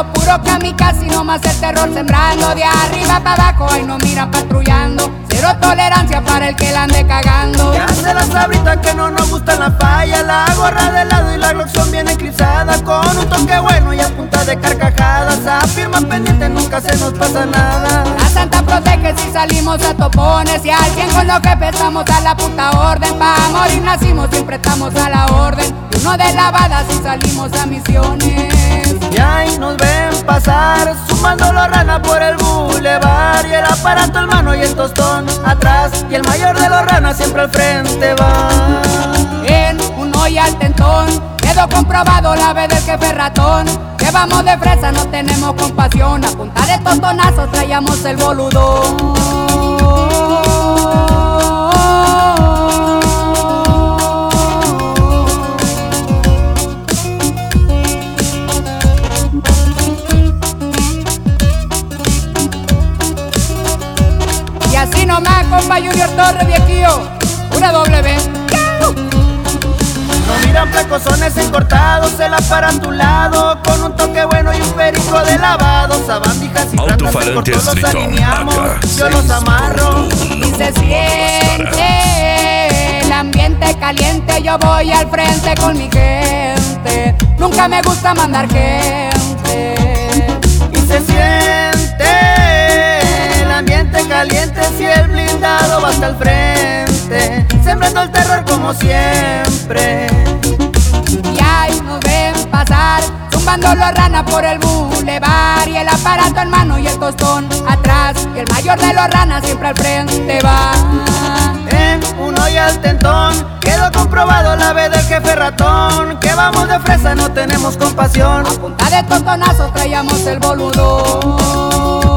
ando puro kamikaze, nomás el terror sembrando. De arriba para abajo, ahí nos miran patrullando. Cero tolerancia para el que la ande cagando. Ya se la sabrita que no nos gusta la falla. La gorra de lado y la Glock son bien eclipsadas. Con un toque bueno y a punta de carcajadas. A firma pendiente nunca se nos pasa nada. La santa protege si salimos a topones. Y al 100 con lo que pesamos a la puta orden. Pa' morir nacimos, siempre estamos a la orden. Y uno de lavada si salimos a misiones. Y ahí nos ven pasar, sumando los ranas por el bulevar. Y el aparato en mano y el tostón atrás. Y el mayor de los ranas siempre al frente va. En un hoy al tentón, quedó comprobado la vez del jefe ratón. Que vamos de fresa, no tenemos compasión. A punta de tostonazos traíamos el boludón. Y así nomás, compa Junior Torres, viejillo, una W. Nos miran placosones encortados, el aparato a un lado. Con un toque bueno y un perico de lavado. Sabandijas y ratas en corto los alineamos. Yo los amarro Y se siente el ambiente caliente. Yo voy al frente con mi gente. Nunca me gusta mandar gente. y se siente el ambiente caliente. Si el blindado va hasta el frente, sembrando el terror como siempre. Y ahí nos ven pasar, zumbando los ranas por el bulevar. Y el aparato en mano y el tostón atrás. Y el mayor de los ranas siempre al frente va. En uno y al tentón, quedó comprobado la vez del jefe ratón. Que vamos de fresa, no tenemos compasión. A punta de tostonazos traíamos el boludón.